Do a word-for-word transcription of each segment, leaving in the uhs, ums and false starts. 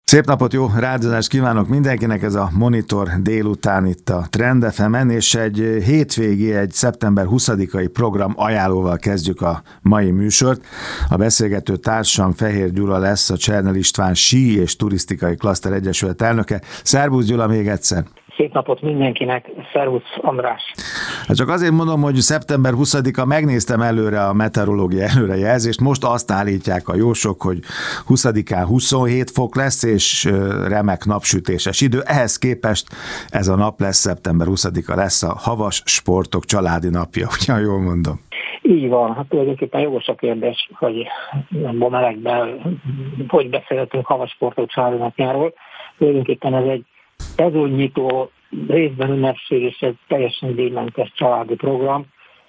Szép napot, jó rádiózást kívánok mindenkinek, ez a Monitor délután itt a Trend ef emen, és egy hétvégi, egy szeptember huszadikai program ajánlóval kezdjük a mai műsort. A beszélgető társam Fehér Gyula lesz, a Csernel István Sí és Turisztikai Klaszter Egyesület elnöke. Szervusz Gyula még egyszer! Szép napot mindenkinek, szervusz András! Hát csak azért mondom, hogy szeptember huszadika, megnéztem előre a meteorológia előrejelzést, most azt állítják a jósok, hogy huszadikán huszonhét fok lesz, és remek napsütéses idő. Ehhez képest ez a nap lesz, szeptember huszadika lesz a havas sportok családi napja, ugye jól mondom? Így van, hát tulajdonképpen jogos a kérdés, hogy a melegben hogy beszélhetünk havas sportok családi napjáról. Tulajdonképpen ez egy szezonnyitó, részben ünnepség és egy teljesen díjmentes családi program.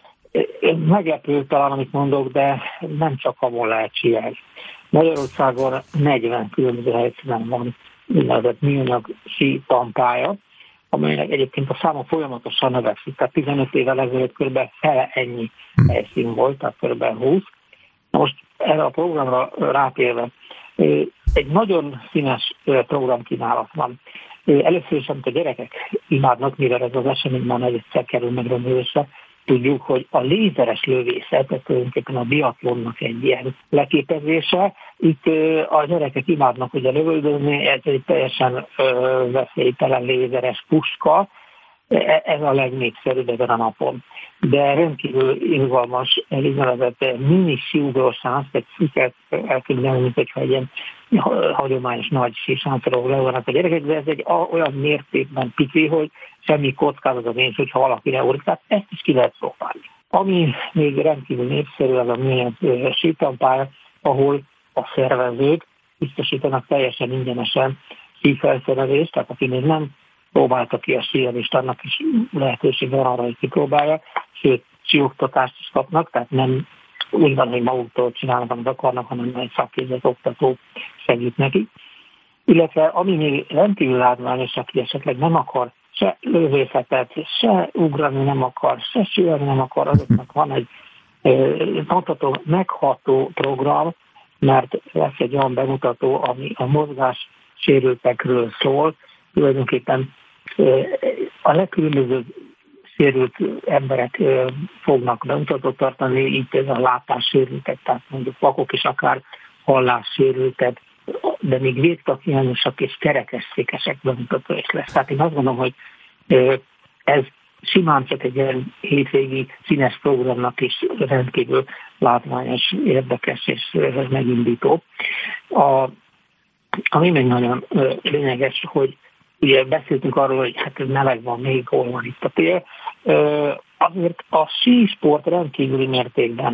Meglepő talán, amit mondok, de nem csak abból lehet síelni. Magyarországon negyven különböző helyszínen van úgynevezett műanyag sí pampálya, amelynek egyébként a száma folyamatosan növekszik. Tehát tizenöt évvel ezelőtt kb. Fele ennyi helyszín volt, tehát kb. húsz. Na most erre a programra rátérve, egy nagyon színes programkínálat van. Először is, amit a gyerekek imádnak, mivel ez az esemény már negyedszer kerül megrendezésre, tudjuk, hogy a lézeres lövészet, ez tulajdonképpen a biatlonnak egy ilyen leképezése. Itt a gyerekek imádnak ugye lövöldözni, ez egy teljesen veszélytelen lézeres puska, ez a legnépszerűbb ezen a napon. De rendkívül izgalmas, úgynevezett mini síugrósánc, egy sziket elképzelni, mint hogyha egy ilyen hagyományos nagy sísáncról levannak a gyerekek, de ez egy olyan mértékben pici, hogy semmi kockázat nincs, hogyha valaki leúrik, tehát ezt is ki lehet próbálni. Ami még rendkívül népszerű, az a műanyag sípampálya, ahol a szervezők biztosítanak teljesen ingyenesen sífelszerelést, tehát aki még nem próbálta ki a síelést, annak is lehetőség van arra, hogy kipróbálja, sőt, síoktatást is kapnak, tehát nem úgy van, hogy maguktól csinálnak, amit akarnak, hanem egy szakképzett oktató segít nekik. Illetve ami még rendkívül látványos, aki esetleg nem akar se lövészetet, se ugrani nem akar, se síelni nem akar, azoknak van egy mondható megható program, mert lesz egy olyan bemutató, ami a mozgás sérültekről szól, tulajdonképpen a legkülönbözőbb sérült emberek fognak bemutatót tartani, itt ez a látássérültek, tehát mondjuk vakok és akár hallássérültek, de még végtaghiányosak és kerekesszékesek bemutató is lesz. Tehát én azt gondolom, hogy ez simán csak egy ilyen hétvégi színes programnak is rendkívül látványos, érdekes és megindító. A, ami még nagyon lényeges, hogy ugye beszéltünk arról, hogy hát meleg van, még hol van itt a tél. Azért a sísport rendkívüli mértékben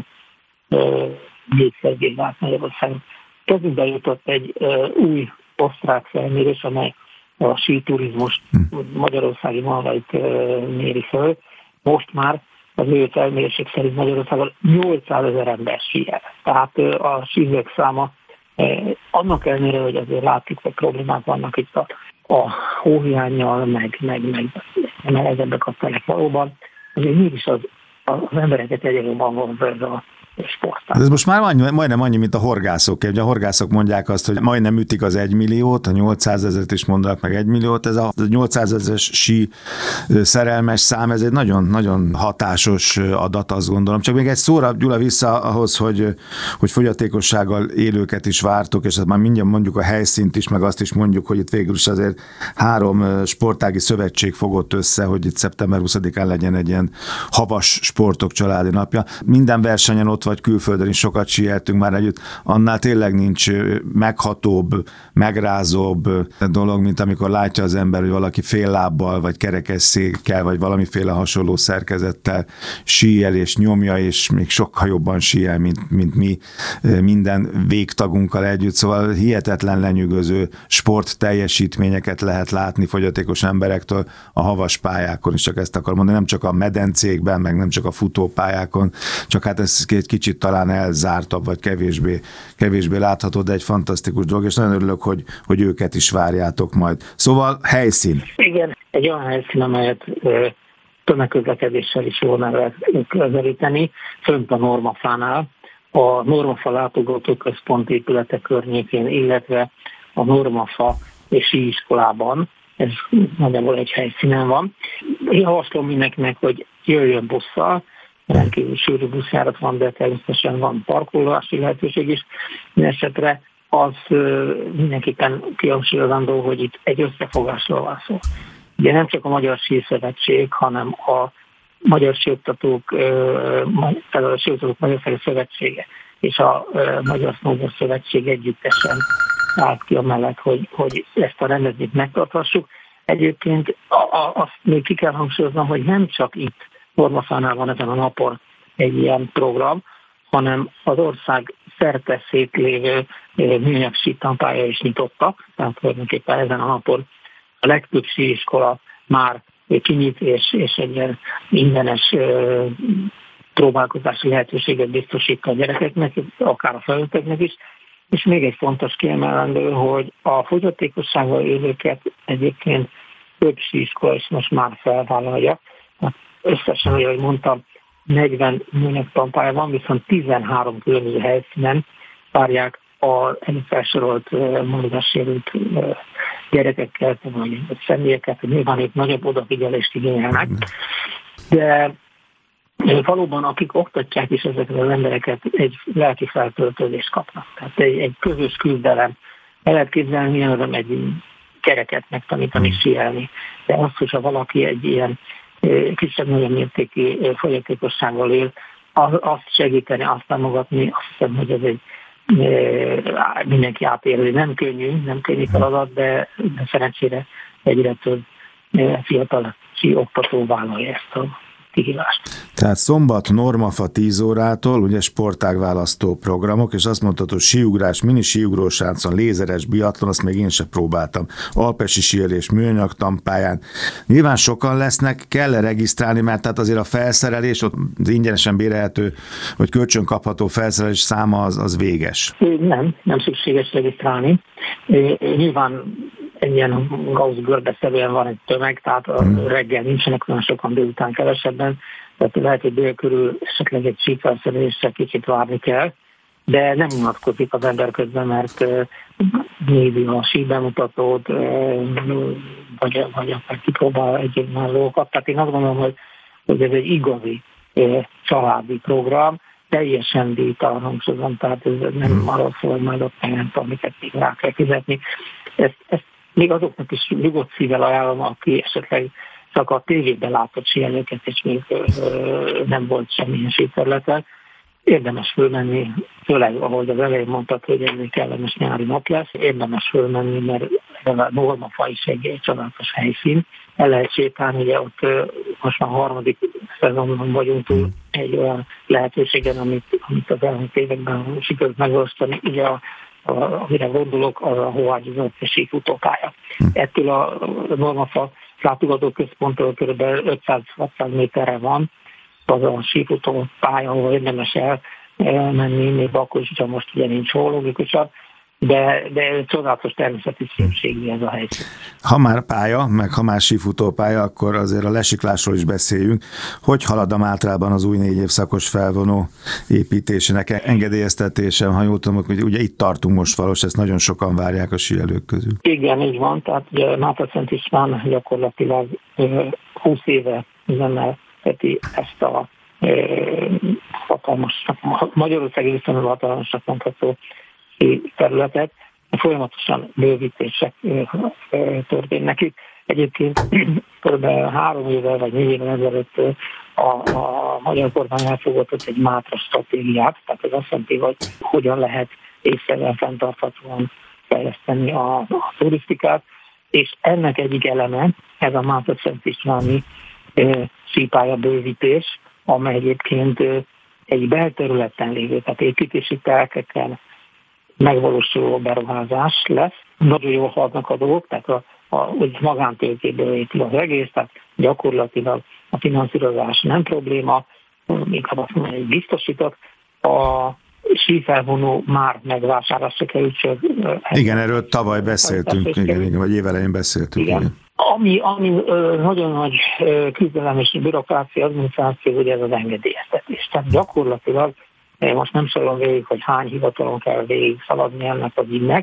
népszerűvé vált Magyarországon. Kezünkbe jutott egy új osztrák felmérés, amely a síturizmus magyarországi vonalait méri föl. Most már az ő felmérések szerint Magyarországon nyolcszázezer ember síel. Tehát a sízők száma annak ellenére, hogy azért látjuk, hogy problémák vannak itt a a hóhiánnyal, meg, meg, meg melegebbek a telek valóban, azért mégis az, az embereket egyre van ez a sportán. Ez most már annyi, majdnem annyi, mint a horgászok. Ugye a horgászok mondják azt, hogy majdnem ütik az egymilliót, a nyolcszázezret is mondanak meg egymilliót. Ez a nyolcszázezres sí szerelmes szám, ez egy nagyon-nagyon hatásos adat, azt gondolom. Csak még egy szóra, Gyula, vissza ahhoz, hogy, hogy fogyatékossággal élőket is vártok, és már mindjárt mondjuk a helyszínt is, meg azt is mondjuk, hogy itt végül is azért három sportági szövetség fogott össze, hogy itt szeptember huszadikán legyen egy ilyen havas sportok családi napja. Minden versenyen ott vagy külföldön is sokat síeltünk már együtt, annál tényleg nincs meghatóbb, megrázóbb dolog, mint amikor látja az ember, hogy valaki fél lábbal, vagy kerekesszékkel, vagy valamiféle hasonló szerkezettel síel és nyomja, és még sokkal jobban síel, mint, mint mi minden végtagunkkal együtt. Szóval hihetetlen lenyűgöző sport teljesítményeket lehet látni fogyatékos emberektől a havas pályákon is, csak ezt akar mondani, nem csak a medencékben, meg nem csak a futópályákon, csak hát ez egy kicsit talán elzártabb, vagy kevésbé, kevésbé látható, de egy fantasztikus dolog, és nagyon örülök, hogy, hogy őket is várjátok majd. Szóval helyszín. Igen, egy olyan helyszín, amelyet tömegközlekedéssel is jól lehet közelíteni, fönt a Normafánál, a Normafa látogatóközpont épülete környékén, illetve a Normafa síiskolában, ez nagyjából egy helyszínen van. Én javaslom mindenkinek, hogy jöjjön busszal, rendkívül sűrű buszjárat van, de természetesen van parkolási lehetőség is. Mindenesetre az mindenképpen kihangsúlyozandó, hogy itt egy összefogásról van szó. Ugye nem csak a Magyar Síszövetség, hanem a Magyar Síoktatók, a Síoktatók Magyarországi Szövetsége és a Magyar Snowboard Szövetség együttesen állt ki amellett, hogy, hogy ezt a rendezvényt megtarthassuk. Egyébként a, a, azt még ki kell hangsúlyoznom, hogy nem csak itt Normafánál van ezen a napon egy ilyen program, hanem az ország szerte szétlévő műanyag sítampálya is nyitotta, tehát tulajdonképpen ezen a napon a legtöbb síiskola már kinyit, és, és egy ilyen mindenes próbálkozási lehetőséget biztosít a gyerekeknek, akár a felnőtteknek is. És még egy fontos kiemelendő, hogy a fogyatékossággal élőket egyébként több síiskola is most már felvállalja. Összesen, ahogy mondtam, negyven műanyag tampálya van, viszont tizenhárom különböző helyszínen várják az előbb felsorolt mozgássérült gyerekekkel, vagy személyeket, hogy nyilván itt nagyobb odafigyelést igényelnek. De valóban, akik oktatják is ezeket az embereket, egy lelki feltöltődést kapnak. Tehát egy, egy közös küzdelem. El lehet képzelni, milyen az, egy kereket megtanítani, síelni. De azt, hogyha valaki egy ilyen kisebb-nagyobb mértékű fogyatékossággal él, azt segíteni, azt támogatni, azt hiszem, hogy ez egy mindenki átérő. Nem könnyű, nem könnyű feladat, de, de szerencsére egyre több fiatal oktató vállalja ezt a kihívást. Tehát szombat Normafa tíz órától, ugye sportágválasztó programok, és azt mondtad, hogy síugrás, mini síugrósáncon, lézeres biatlon, azt még én sem próbáltam. Alpesi síelés, műanyag tampályán. Nyilván sokan lesznek, kell regisztrálni, mert tehát azért a felszerelés, ott az ingyenesen bérelhető, vagy kölcsönkapható felszerelés száma az, az véges. Nem, nem szükséges regisztrálni. Nyilván egy ilyen Gauss görbeszerűen van egy tömeg, tehát hmm. reggel nincsenek olyan sokan, délután kevesebben, tehát lehet, hogy dél körül esetleg egy sífelszerelésre kicsit várni kell, de nem unatkozik az ember közben, mert nézi a síbemutatót, vagy, vagy akár kipróbál egyéb más dolgokat. Tehát én azt gondolom, hogy, hogy ez egy igazi családi program, teljesen díjtalan hangsúlyozom, tehát ez nem arról szól, hogy majd ott nem tudom, amiket még rá kell fizetni. Ezt, ezt még azoknak is nyugodt szívvel ajánlom, aki esetleg csak a tévében látott síelőket, és még ö, nem volt semmilyen síterületen. Érdemes fölmenni, főleg, ahogy az elején mondtad, hogy ez egy kellemes nyári nap lesz, érdemes fölmenni, mert a Normafa is egy, egy csodálatos helyszín. El lehet sétálni, ugye ott most már a harmadik szezonban vagyunk túl egy olyan lehetőségen, amit, amit az elmúlt években sikerült megvalósítani. Ugye a amire gondolok, az a hóágyúzott sífutópálya. Ettől a Normafa látogatóközponttól kb. ötszáz-hatszáz méterre van az a sífutópálya, ahol érdemes elmenni, még akkor is, ha most ugye nincs hó logikusan, de, de csodálatos természeti szépségű ez a helyszín. Ha már pálya, meg ha már sífutópálya, akkor azért a lesiklásról is beszéljünk. Hogy halad a Mátrában az új négy évszakos felvonó építésének engedélyeztetése? Ha jól tudom, hogy ugye itt tartunk most valós, ezt nagyon sokan várják a síelők közül. Igen, így van, tehát ugye Mátra-Szent István gyakorlatilag húsz éve üzemelteti ezt a hatalmas, Magyarországi viszonylag hatalmasnak mondható területet, folyamatosan bővítések történnek itt. Egyébként kb. három évvel vagy négy évvel ezelőtt a, a magyar kormány elfogadott egy Mátra stratégiát, tehát ez azt jelenti, hogy hogyan lehet észszerűen fenntarthatóan fejleszteni a, a turisztikát, és ennek egyik eleme ez a Mátra-Szent Istváni sípálya bővítés, amely egyébként egy belterületen lévő, tehát építési telkeken megvalósuló beruházás lesz. Nagyon jól haladnak a dolgok, tehát a, a, magántőkéből épül az egész, tehát gyakorlatilag a finanszírozás nem probléma, inkább azt mondom, hogy biztosított. A sífelvonó már megvásárlásra került. Igen, erről tavaly beszéltünk, igen, igen, vagy évelején beszéltünk. Igen. Igen. Ami, ami ö, nagyon nagy ö, küzdelem és bürokrácia, adminisztráció, hogy ez az engedélyeztetés. Tehát gyakorlatilag most nem sorolom végig, hogy hány hivatalon kell végig szaladni ennek az ügynek,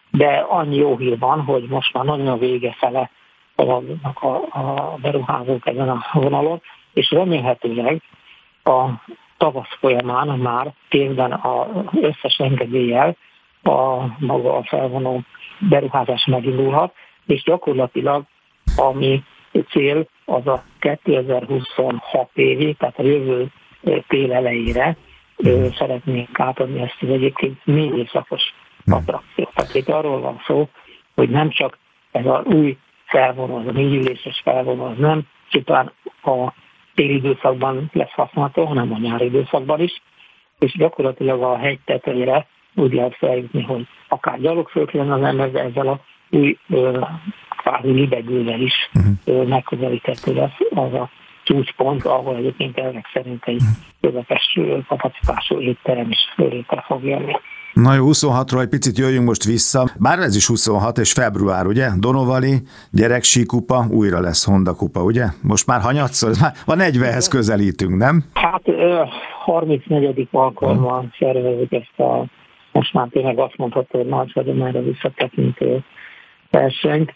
de annyi jó hír van, hogy most már nagyon a vége fele vannak a, a beruházók ezen a vonalon, és remélhetőleg a tavasz folyamán már tényleg az összes engedéllyel a maga a felvonó beruházás megindulhat, és gyakorlatilag ami cél az a kétezer-huszonhat évi, tehát a jövő tél elejére szeretnénk átadni ezt az egyébként négy évszakos attrakciót. Tehát itt arról van szó, hogy nem csak ez az új felvonó, az a négy üléses felvonó, az nem csupán a téli időszakban lesz használható, hanem a nyári időszakban is, és gyakorlatilag a hegy tetejére úgy lehet feljutni, hogy akár gyalogfölkülön az ember, de ezzel a új kvázi libegővel is uh-huh. megközelíthető lesz az a csúcspont, ahol egyébként ezek szerint egy közepes kapacitású étterem is létre fog jönni. Na jó, huszonhatról egy picit jöjjünk most vissza. Bár ez is huszonhat és február, ugye? Donovali, gyereksíkupa, újra lesz Honda kupa, ugye? Most már hanyatszor, már a negyvenhez közelítünk, nem? Hát harmincnegyedik alkalommal szervezik ezt a, most már tényleg azt mondható, hogy nagy hagyomára visszatekintő versenyt,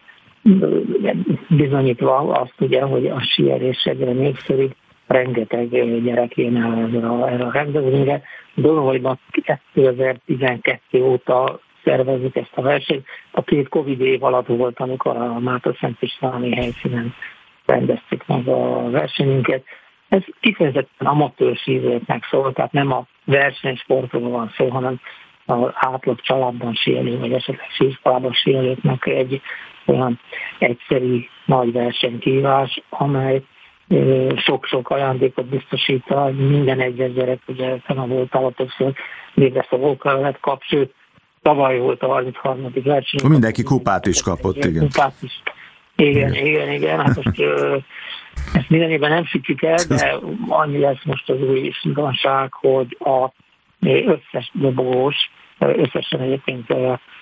bizonyítva azt ugye, hogy a síelés egyre népszerűbb, rengeteg gyerek jön el erre a, erre a rendezvényre. Donovaliban kétezer-tizenkettő óta szervezik ezt a versenyt. A két Covid év alatt volt, amikor a Mátra-Szent Istváni helyszínen rendeztük meg a versenyünket. Ez kifejezetten amatőr sízőknek szól, tehát nem a versenysportról van szó, hanem az átlag családban síelő, vagy esetleg sízpalában síelőknek egy olyan egyszerű nagy versenykívás, amely sok-sok ajándékot biztosít, minden egyes gyerek, ugye a voltával többször végre kap, sőt, tavaly volt a harmincharmadik verseny. Mindenki kupát is kapott, igen. Kupát is. Igen, igen, igen, igen. Hát most ezt minden évben nem sütjük el, de annyi lesz most az új szigorúság, hogy a összes dobogós, összesen egyébként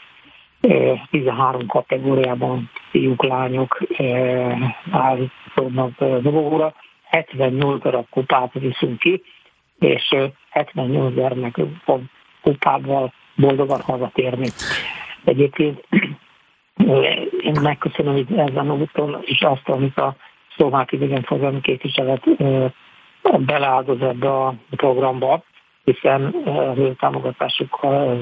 tizenhárom kategóriában fiúk, lányok állítódnak dobogóra, hetvennyolc darab kupát viszünk ki, és hetvennyolc gyermek kupával boldogan hazatérni. Egyébként én megköszönöm itt ezen a úton is azt, amit a szlovák idegenforgalmi képviselet beleáldoz ebbe a programba, hiszen az ő támogatásukkal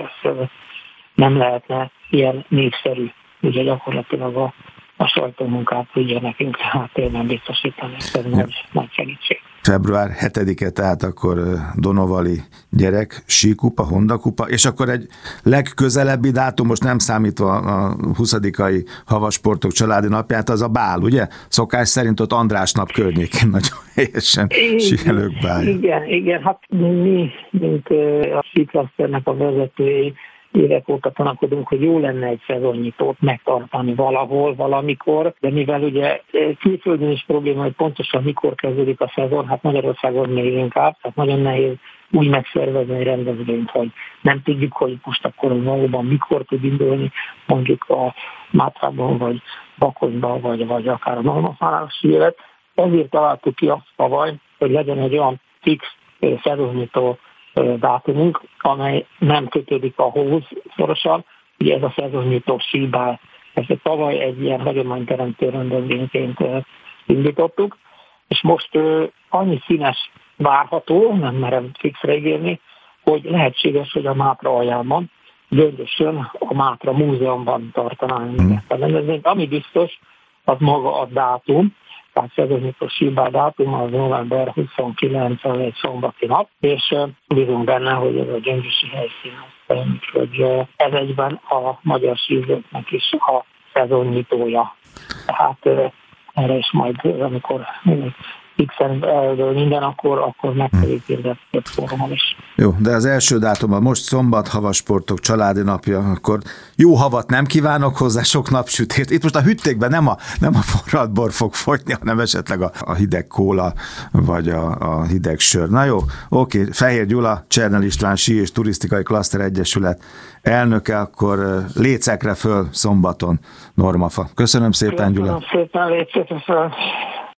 nem lehetne ilyen népszerű, ugye gyakorlatilag a, a sajtómunkát ugye nekünk háttérben biztosítani, ez ja. nagy, nagy segítség. Február hetedike, tehát akkor Donovali gyerek, síkupa, Honda kupa, és akkor egy legközelebbi dátum, most nem számítva a huszadikai havasportok családi napját, az a bál, ugye? Szokás szerint ott András nap környékén nagyon helyesen síelők bálja. Igen, igen, hát mi, mint a síklaszternek a vezetői, évek óta tanakodunk, hogy jó lenne egy szezonnyitót megtartani valahol, valamikor, de mivel ugye külföldön is probléma, hogy pontosan mikor kezdődik a szezon, hát Magyarországon még inkább, tehát nagyon nehéz úgy megszervezni egy rendezvényt, hogy nem tudjuk, hogy most akkor valóban mikor tud indulni, mondjuk a Mátrában, vagy Bakonyban, vagy, vagy akár a Marmafáros élet. Ezért találtuk ki azt tavaly, hogy legyen egy olyan fix szezonnyitó dátumunk, amely nem kötődik a hóhoz szorosan. Ugye ez a szezonnyitó síbál, ezt tavaly egy ilyen hagyományteremtő rendezvényként indítottuk, és most annyi színes várható, nem merem fixre ígérni, hogy lehetséges, hogy a Mátra aljában, Gyöngyösön a Mátra múzeumban tartanánk mm. ezt a rendezvényt. Ami biztos, az maga a dátum, tehát szezonnyitó síbál dátum az november huszonkilencedike, egy szombati nap, és bízunk benne, hogy ez a gyöngyösi helyszín, hogy ez egyben a magyar sízőknek is a szezonnyitója. Tehát erre is majd, amikor X-en minden, akkor, akkor megfelelő több fórumon is. Jó, de az első dátum a most szombat, havasportok családi napja, akkor jó havat nem kívánok hozzá, sok napsütést. Itt most a hüttékben nem a, nem a forralt bor fog fogyni, hanem esetleg a, a hideg kóla, vagy a, a hideg sör. Na jó, oké, Fehér Gyula, Csernel István Sí és Turisztikai Klaszter Egyesület elnöke, akkor lécekre föl szombaton, Normafa. Köszönöm szépen, Gyula. Köszönöm szépen, lécekre föl.